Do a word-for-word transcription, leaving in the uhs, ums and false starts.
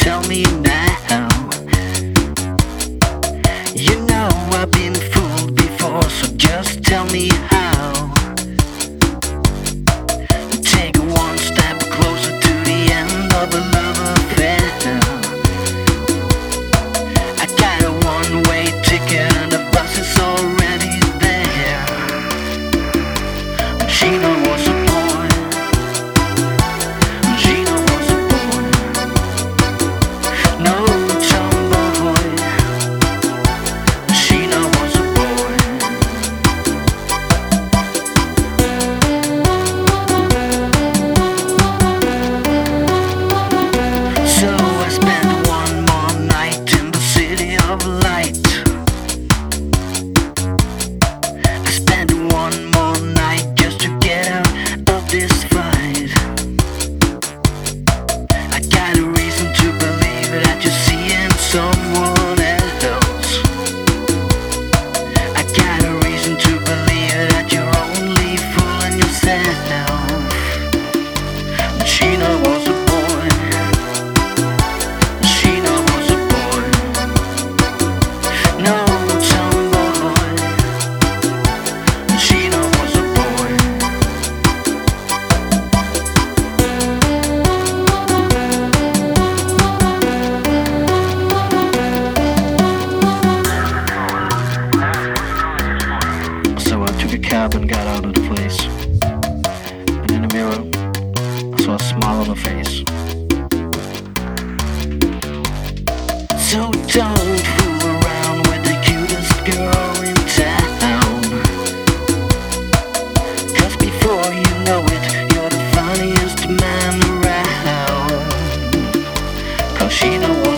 tell me now. You know I've been fooled before, so just tell me how. Take one step closer to the end of a love affair. I got a one-way ticket and the bus is already there. Gina was a boy. Gina was a boy. No tomboy. Gina was a boy. So I spent one more night in the city of light. I spent one more night just to get out of this fight. I got a reason to believe that you're seeing someone else. I got a reason to believe that you're only fooling yourself. Gina was a boy. Gina was a boy. No tomboy. Gina was a boy. So I took a cab and got out of the place. And in the mirror, I saw a smile on her face. So don't fool around with the cutest girl in town. Cause before you know it, you're the funniest man around. Cause she knows